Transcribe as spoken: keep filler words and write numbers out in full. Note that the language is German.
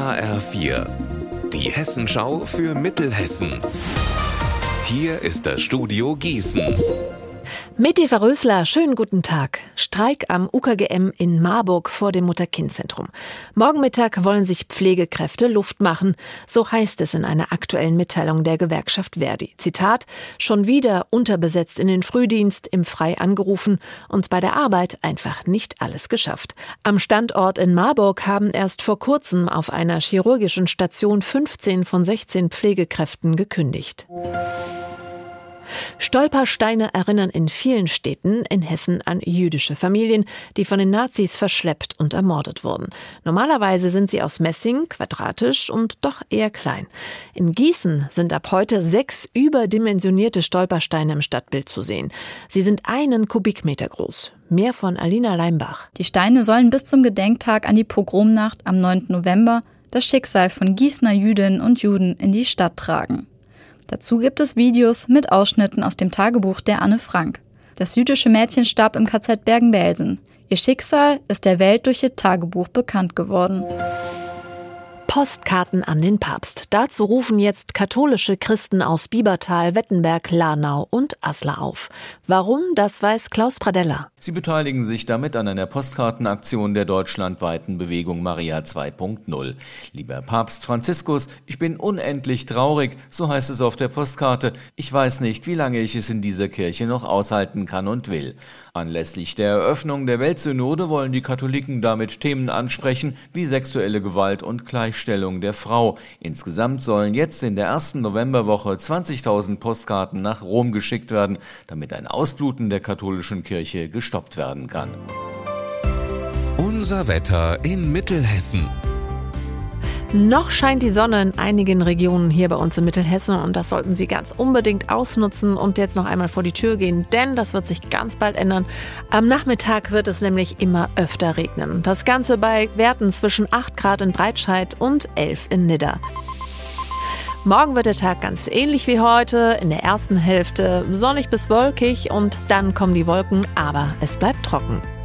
H R vier, die Hessenschau für Mittelhessen. Hier ist das Studio Gießen. Mit Eva Rösler, schönen guten Tag. Streik am U K G M in Marburg vor dem Mutter-Kind-Zentrum. Morgen Mittag wollen sich Pflegekräfte Luft machen. So heißt es in einer aktuellen Mitteilung der Gewerkschaft ver.di. Zitat: Schon wieder unterbesetzt in den Frühdienst, im Frei angerufen und bei der Arbeit einfach nicht alles geschafft. Am Standort in Marburg haben erst vor kurzem auf einer chirurgischen Station fünfzehn von sechzehn Pflegekräften gekündigt. Stolpersteine erinnern in vielen Städten in Hessen an jüdische Familien, die von den Nazis verschleppt und ermordet wurden. Normalerweise sind sie aus Messing, quadratisch und doch eher klein. In Gießen sind ab heute sechs überdimensionierte Stolpersteine im Stadtbild zu sehen. Sie sind einen Kubikmeter groß. Mehr von Alina Leimbach. Die Steine sollen bis zum Gedenktag an die Pogromnacht am neunten November das Schicksal von Gießener Jüdinnen und Juden in die Stadt tragen. Dazu gibt es Videos mit Ausschnitten aus dem Tagebuch der Anne Frank. Das jüdische Mädchen starb im K Z Bergen-Belsen. Ihr Schicksal ist der Welt durch ihr Tagebuch bekannt geworden. Postkarten an den Papst. Dazu rufen jetzt katholische Christen aus Biebertal, Wettenberg, Lahnau und Aslar auf. Warum, das weiß Klaus Pradella. Sie beteiligen sich damit an einer Postkartenaktion der deutschlandweiten Bewegung Maria zwei Punkt null. Lieber Papst Franziskus, ich bin unendlich traurig, so heißt es auf der Postkarte. Ich weiß nicht, wie lange ich es in dieser Kirche noch aushalten kann und will. Anlässlich der Eröffnung der Weltsynode wollen die Katholiken damit Themen ansprechen wie sexuelle Gewalt und Gleichstellung der Frau. Insgesamt sollen jetzt in der ersten Novemberwoche zwanzigtausend Postkarten nach Rom geschickt werden, damit ein Ausbluten der katholischen Kirche gestoppt werden kann. Unser Wetter in Mittelhessen. Noch scheint die Sonne in einigen Regionen hier bei uns in Mittelhessen und das sollten Sie ganz unbedingt ausnutzen und jetzt noch einmal vor die Tür gehen, denn das wird sich ganz bald ändern. Am Nachmittag wird es nämlich immer öfter regnen. Das Ganze bei Werten zwischen acht Grad in Breitscheid und elf in Nidda. Morgen wird der Tag ganz ähnlich wie heute, in der ersten Hälfte sonnig bis wolkig und dann kommen die Wolken, aber es bleibt trocken.